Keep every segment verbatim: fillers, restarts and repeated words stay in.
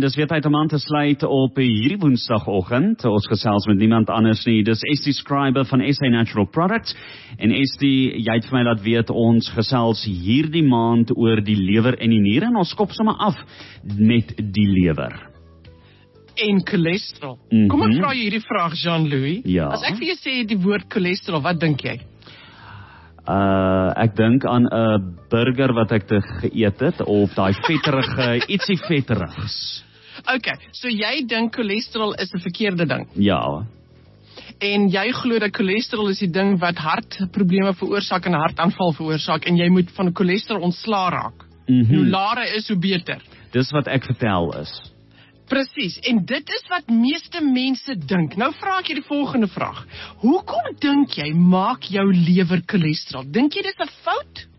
dis weer tyd om aan te sluit op hierdie woensdagoggend. Ons gesels met niemand anders nie. Dis Estie Schreiber van S A Natural Products. En Estie, jy het vir my laat weet, ons gesels hierdie maand oor die lewer en die niere, en ons kop sommer af met die lewer. En cholesterol. Mm-hmm. Kom ek vra jy hierdie vraag, Jean-Louis? Ja. As ek vir jou sê die woord cholesterol, wat dink jy? Uh, ek dink aan 'n uh, burger wat ek te geëet het, of daai vetterige, ietsie vetterigs. Okay, so jy dink cholesterol is 'n verkeerde ding. Ja. En jy glo dat cholesterol is die ding wat hartprobleme veroorsaak en 'n hartaanval veroorsaak, en jy moet van cholesterol ontslaa raak. Mm-hmm. Hoe laer is, hoe beter. Dis wat ek vertel is. Presies, en dit is wat meeste mense dink. Nou vra ek jy die volgende vraag. Hoekom dink jy maak jou lewer cholesterol? Dink jy dit is 'n fout?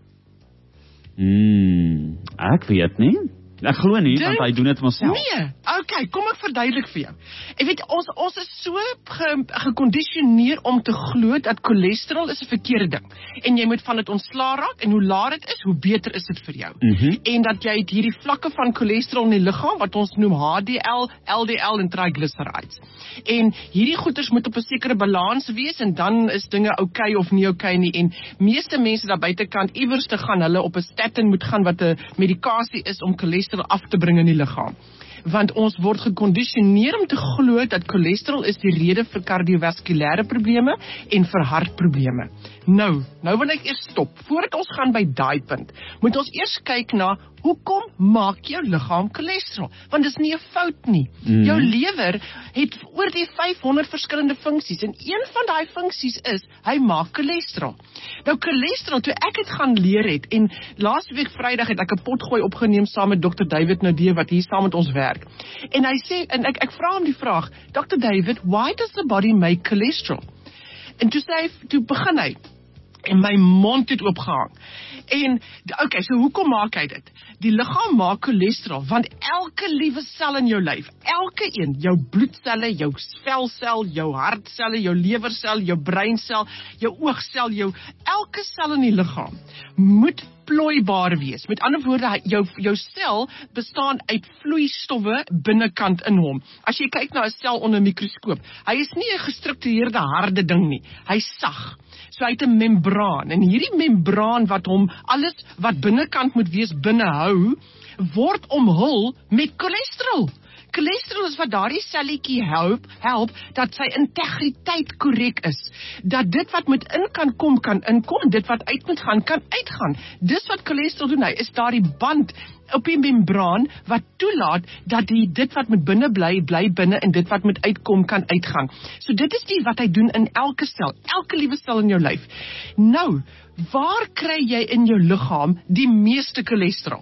Hmm, ek weet nie. Ek glo nie, Dink, want hy doen dit homself. Nee, okay, kom ek verduidelik vir jou. Ek weet, ons, ons is so ge, geconditioneer om te glo dat cholesterol is 'n verkeerde ding. En jy moet van dit ontslaa raak, en hoe laer dit is, hoe beter is dit vir jou. Mm-hmm. En dat jy het hierdie vlakke van cholesterol in die liggaam, wat ons noem H D L, L D L en triglycerides. En hierdie goeders moet op 'n sekere balans wees, en dan is dinge okay of nie okay nie. En meeste mense daar buitekant iewers te gaan, hulle op 'n statin moet gaan, wat 'n medikasie is om cholesterol af te bring in die liggaam. Want ons word geconditioneer om te glo dat cholesterol is die rede vir kardiovaskulêre probleme en vir hartprobleme. Nou, nou wil ek eers stop. Voordat ons gaan by daai punt, moet ons eers kyk na hoekom maak jou liggaam cholesterol? Want dit is nie 'n fout nie. Mm. Jou lewer het oor die vyfhonderd verskillende funksies, en een van daai funksies is, hy maak cholesterol. Nou cholesterol, toe ek het gaan leer het, en laas week Vrydag het ek 'n potgooi opgeneem saam met dokter David Nadeer, wat hier saam met ons werk. En hy sê, en ek, ek vra hom die vraag, dokter David, why does the body make cholesterol? En toe sê hy, toe begin hy, en my mond het oopgehang. En, okay, so hoekom maak hy dit? Die liggaam maak cholesterol, want elke liewe sel in jou lyf, elke een, jou bloedselle, jou velsel, jou hartselle, jou lewersel, jou breinsel, jou oogsel, jou, elke sel in die liggaam, moet plooibaar wees. Met ander woorde, jou, jou sel bestaan uit vloeistowwe binnekant in hom. As jy kyk na 'n sel onder 'n mikroskoop, hy is nie 'n gestruktureerde harde ding nie, hy sag. So hy het 'n membraan, en hierdie membraan wat hom alles wat binnekant moet wees binnehou, word omhul met cholesterol. Cholesterol is wat daardie selletjie help, help dat sy integriteit korrek is. Dat dit wat moet in kan kom, kan inkom, dit wat uit moet gaan, kan uitgaan. Dis wat cholesterol doen, hy is daardie band op die membraan wat toelaat dat die dit wat moet binne bly, bly binne, en dit wat moet uitkom, kan uitgaan. So dit is die wat hy doen in elke sel, elke liewe sel in jou lyf. Nou, waar kry jy in jou liggaam die meeste cholesterol?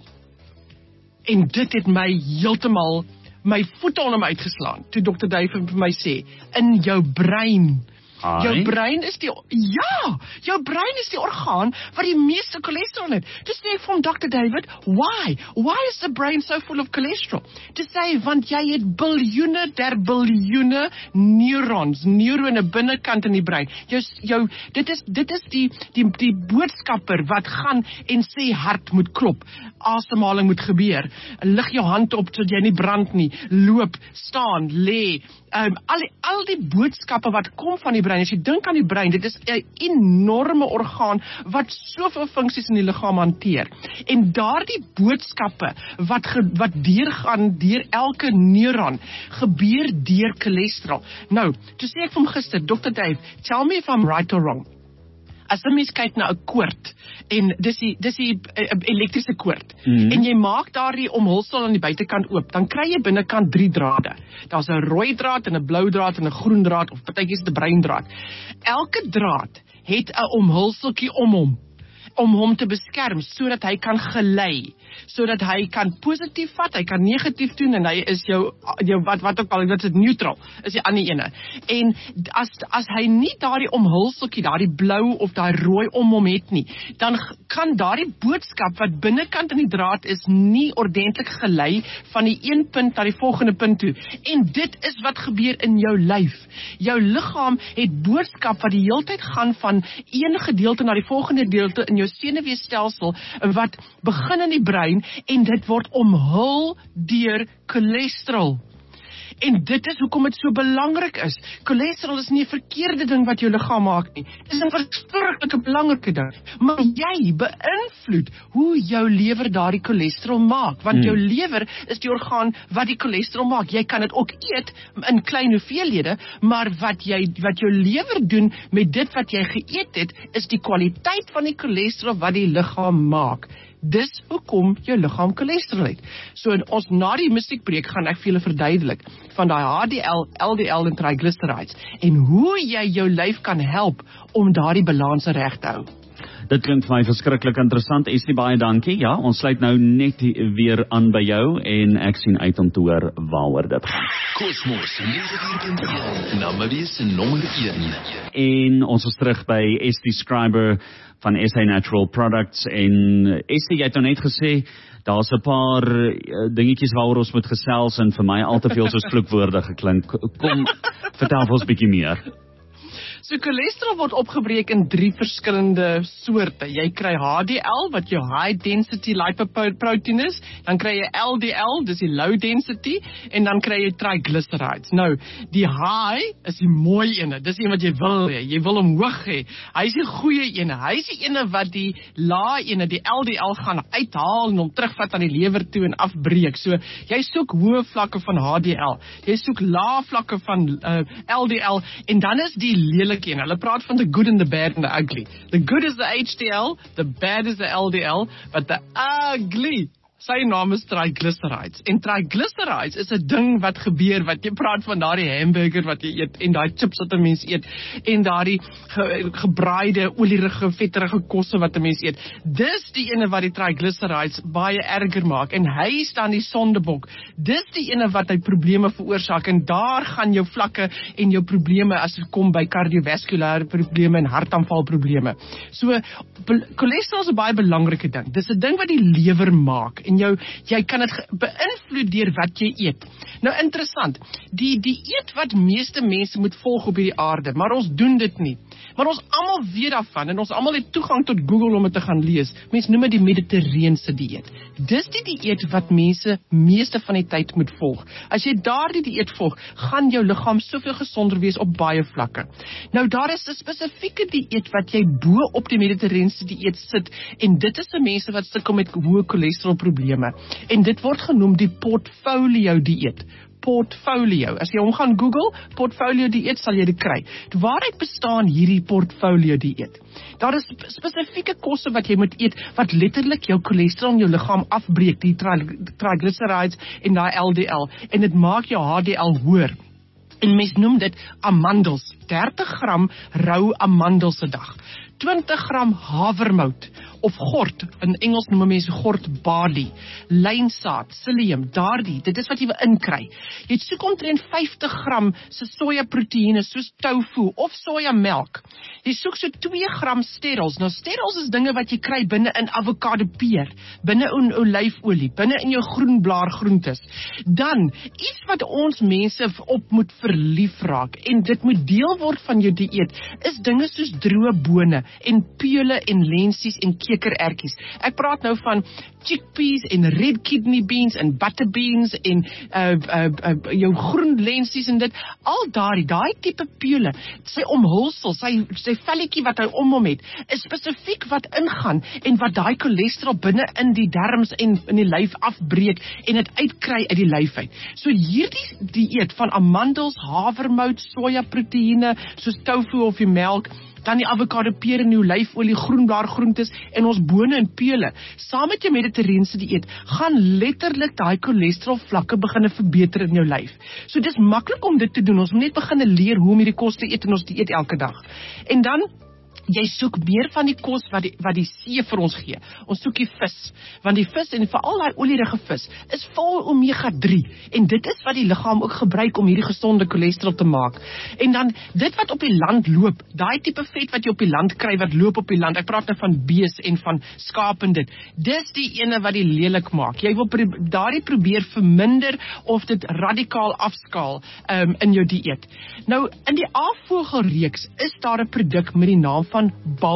En dit het my heeltemal my voete onder my uitgeslaan, toe dokter David vir my sê, in jou brein. Ai. Jou brein is die, ja, jou brein is die orgaan wat die meeste cholesterol het. Toe sê ek vir hom, dokter David, why? Why is the brain so full of cholesterol? Toe sê hy, want jy het biljoene der biljoene neurons, neurone binnekant in die brein. Jou, jou, dit is, dit is die, die, die boodskapper wat gaan en sê hart moet klop, asemhaling moet gebeur, lig jou hand op sodat jy nie brand nie, loop, staan, lê, um, al, die, al die boodskappe wat kom van die brein. As jy dink aan die brein, dit is 'n enorme orgaan wat soveel funksies in die liggaam hanteer. En daardie boodskappe wat ge, wat deurgaan deur elke neuron, gebeur deur cholesterol. Nou, toe sê ek vir hom gister, dokter Dave, tell me if I'm right or wrong. As 'n mens kyk na 'n koord, en dis die dis die uh, elektriese koord, mm-hmm. en jy maak daardie omhulsel aan die buitekant oop, dan kry jy binnekant drie drade. Daar's 'n rooi draad en 'n blou draad en 'n groen draad, of partykies 'n bruin draad. Elke draad het 'n omhulseltjie om hom, om hom te beskerm, sodat hy kan gelei, sodat hy kan positief vat, hy kan negatief doen, en hy is jou, jou wat, wat ook al, dit is neutral, is die ander ene. En as, as hy nie daardie omhulseltjie, daardie blou of daardie rooi om hom het nie, dan kan daardie boodskap wat binnekant in die draad is, nie ordentlik gelei van die een punt na die volgende punt toe. En dit is wat gebeur in jou lyf. Jou liggaam het boodskap wat die heeltyd gaan van een gedeelte na die volgende gedeelte in jou jou senuweestelsel wat begin in die brein en dit word omhul deur cholesterol. En dit is hoekom dit so belangrik is. Cholesterol is nie 'n verkeerde ding wat jou liggaam maak nie. Dit is 'n verskriklike belangrike ding. Maar jy beïnvloed hoe jou lewer daardie cholesterol maak, want hmm. jou lewer is die orgaan wat die cholesterol maak. Jy kan dit ook eet in klein hoeveelhede, maar wat jy wat jou lewer doen met dit wat jy geëet het, is die kwaliteit van die cholesterol wat die liggaam maak. Dis hoekom jou liggaam cholesterol het. So in ons na die musiekbreek gaan ek vir julle verduidelik van daai H D L, L D L en triglycerides en hoe jy jou lyf kan help om daardie balans reg te hou. Dit klink vir my verskriklik interessant. Estie, baie dankie. Ja, ons sluit nou net weer aan by jou en ek sien uit om te hoor waaroor dit gaan. Cosmos negen Namaris nommer een. En ons is terug by Estie Schreiber van S A Natural Products en Estie, jy het nou net gesê daar's 'n paar uh, dingetjies waaroor ons moet gesels en vir my al te veel soos vloekwoorde geklink. Kom, vertel vir ons bietjie meer. So cholesterol word opgebreek in drie verskillende soorte. Jy kry H D L wat jou high density lipoprotein is, dan kry jy L D L, dis die low density, en dan kry jy triglycerides. Nou, die high is die mooi ene, dis een wat jy wil hê, jy wil hom hoog hê. Hy is die goeie ene, hy is die ene wat die lae ene, die L D L gaan uithaal en hom terugvat aan die lewer toe en afbreek. So, jy soek hoë vlakke van H D L, jy soek lae vlakke van uh, L D L, en dan is die lelike ene. Hulle praat van the good and the bad and the ugly. The good is the H D L, the bad is the L D L, but the ugly, sy naam is triglycerides. En triglycerides is 'n ding wat gebeur, wat jy praat van daardie hamburger wat jy eet, en daai chips wat 'n mens eet, en daardie ge, gebraaide, olierige, vetterige kosse wat 'n mens eet. Dis die ene wat die triglycerides baie erger maak, en hy staan die sondebok. Dis die ene wat hy probleme veroorsaak, en daar gaan jou vlakke en jou probleme as dit kom by kardiovaskulêre probleme en hartaanvalprobleme. So, cholesterol is 'n baie belangrike ding. Dis 'n ding wat die lewer maak, en jou, jy kan dit beïnvloed deur wat jy eet. Nou interessant, die, die eet wat meeste mense moet volg op hierdie aarde, maar ons doen dit nie. Maar ons almal weet daarvan, en ons almal het toegang tot Google om dit te gaan lees. Mense noem dit die mediterrane dieet. Dis die dieet wat mense meeste van die tyd moet volg. As jy daardie dieet volg, gaan jou liggaam soveel gesonder wees op baie vlakke. Nou daar is 'n spesifieke dieet wat jy bo op die mediterrane dieet sit, en dit is vir mense wat sukkel met hoë cholesterol probleme. En dit word genoem die portfolio dieet. Portfolio. As jy hom gaan Google, portfolio dieet, sal jy dit kry. Waaruit bestaan hierdie portfolio dieet? Daar is spesifieke kosse wat jy moet eet, wat letterlik jou cholesterol in jou liggaam afbreek, die triglycerides en die L D L, en dit maak jou H D L hoër. En mens noem dit amandels, dertig gram rou amandels 'n dag, twintig gram havermout of gort, in Engels noem mense gort barley, lynsaad, psyllium, daardie, dit is wat jy wil inkry. Jy soek omtrent vyftig gram se sojaproteïene soos tofu of sojamelk. Jy soek so twee gram sterol. Nou sterol is dinge wat jy kry binne in avokado peer, binne in olyfolie, binne in jou groenblaar groentes. Dan iets wat ons mense op moet verlief raak, en dit moet deel word van jou dieet, is dinge soos droë bone en peule en lensies en kekerertjies. Ek praat nou van chickpeas en red kidney beans en butter beans en uh, uh, uh, jou groen lensies en dit, al daardie, daai tipe peule, sy omhulsel, sy, sy velletjie wat hy om hom het, is spesifiek wat ingaan en wat daai cholesterol binne in die darmes en in die lyf afbreek en dit uitkry uit die lyf uit. So hierdie dieet van amandels, havermout, sojaproteïene, soos tofu of die melk, dan die avokado peer en die olyfolie, groenblaar groentes en ons bone en peule, saam met jou mediterrane dieet, gaan letterlik daai cholesterol vlakke begin verbeter in jou lyf. So dis maklik om dit te doen, ons moet net begin leer hoe om hierdie kos te eet in ons dieet elke dag. En dan jy soek meer van die kos wat die, wat die see vir ons gee. Ons soek die vis, want die vis en veral daai olierige vis is vol omega drie, en dit is wat die liggaam ook gebruik om hierdie gesonde cholesterol te maak. En dan dit wat op die land loop, daai tipe vet wat jy op die land kry, wat loop op die land, ek praat nou van bees en van skaap en dit, dis die ene wat die lelik maak. Jy wil pro- daardie probeer verminder of dit radikaal afskaal um, in jou dieet. Nou, in die aapvogelreeks is daar 'n produk met die naam van van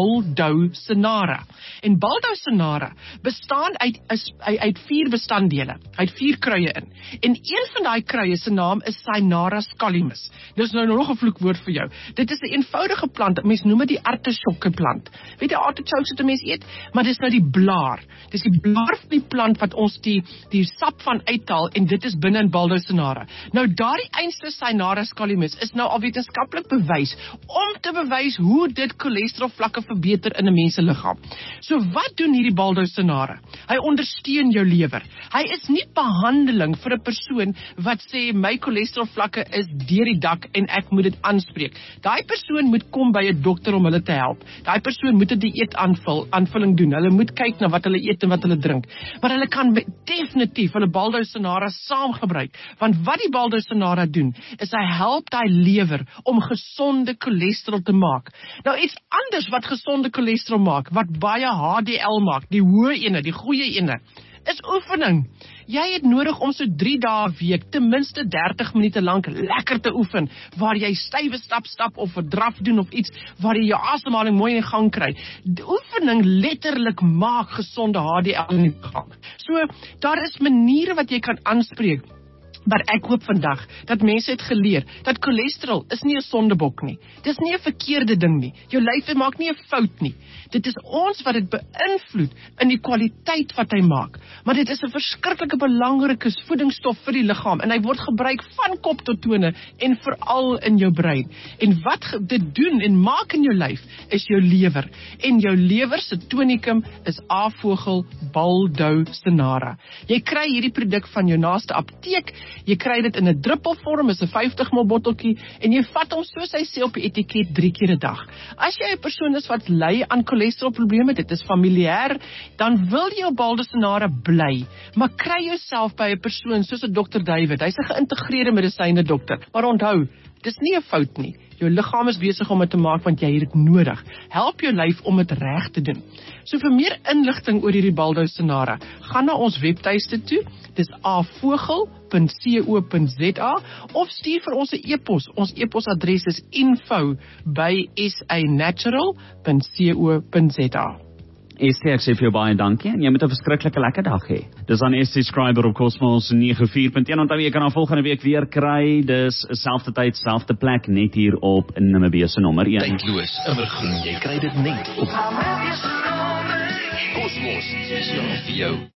Baldowsenara. En Baldowsenara bestaan uit, is, uit vier bestanddele, uit vier kruie in. En een van die kruie se naam is Cynara scalymus. Dis nou nog 'n vloekwoord vir jou. Dit is 'n eenvoudige plant, mens noem dit die artisjokke plant. Weet jy, artichokes wat 'n mens eet, maar dis nou die blaar. Dis die blaar van die plant wat ons die, die sap van uithaal, en dit is binne in Baldowsenara. Nou daardie einste Cynara scalymus is nou al wetenskaplik bewys, om te bewys hoe dit cholesterolvlakke verbeter in 'n mens se liggaam. So wat doen hierdie Baldowsenara? Hy ondersteun jou lewer. Hy is nie behandeling vir 'n persoon wat sê my cholesterolvlakke is deur die dak en ek moet dit aanspreek. Daai persoon moet kom by 'n dokter om hulle te help. Daai persoon moet 'n dieet aanvul, aanvulling doen. Hulle moet kyk na wat hulle eet en wat hulle drink. Maar hulle kan definitief hulle Baldowsenara saam gebruik, want wat die Baldowsenara doen, is hy help daai lewer om gesonde cholesterol te maak. Nou iets anders wat gesonde cholesterol maak, wat baie H D L maak, die hoë ene, die goeie ene, is oefening. Jy het nodig om so drie dae 'n week, ten minste dertig minute lank lekker te oefen, waar jy stywe stap stap of 'n draf doen of iets, waar jy jou asemhaling mooi in gang kry. Die oefening letterlik maak gesonde H D L in die liggaam. So, daar is maniere wat jy kan aanspreek. Maar ek hoop vandag dat mense het geleer dat cholesterol is nie 'n sondebok nie. Dis nie 'n verkeerde ding nie. Jou lyf maak nie 'n fout nie. Dit is ons wat dit beïnvloed in die kwaliteit wat hy maak. Maar dit is 'n verskriklike belangrike voedingsstof vir die liggaam en hy word gebruik van kop tot tone en veral in jou brein. En wat dit doen en maak in jou lyf is jou lewer. En jou lewer se tonikum is A-vogel Baldowsenara. Jy kry hierdie produk van jou naaste apteek. Jy kry dit in 'n druppelvorm, is 'n vyftig mililiter botteltjie, en jy vat hom soos hy sê op die etiket drie keer 'n dag. As jy 'n persoon is wat ly aan cholesterolprobleme, dit is familiêr, dan wil jy jou Baldowsenara bly, maar kry jouself by 'n persoon soos 'n dokter David. Hy's 'n geïntegreerde medisyne dokter. Maar onthou, dis nie 'n fout nie. Jou liggaam is besig om dit te maak want jy het dit nodig. Help jou lyf om dit reg te doen. So vir meer inligting oor hierdie Baldowsenara, gaan na ons webtuiste toe. Dis a vogel punt co punt za of stuur vir ons 'n e-pos. Ons e-posadres is info by s a natural punt co punt za. Estie, ek sê vir jou baie dankie en jy moet 'n verskriklike lekker dag hê. Dis aan Estie Scriber op Cosmos nege vier punt een. Onthou jy kan haar volgende week weer kry. Dis selfde tyd, selfde plek, net hier op Namibië se nommer een. Tydloos, immergroen, jy kry dit net op Cosmos, spesiaal vir jou.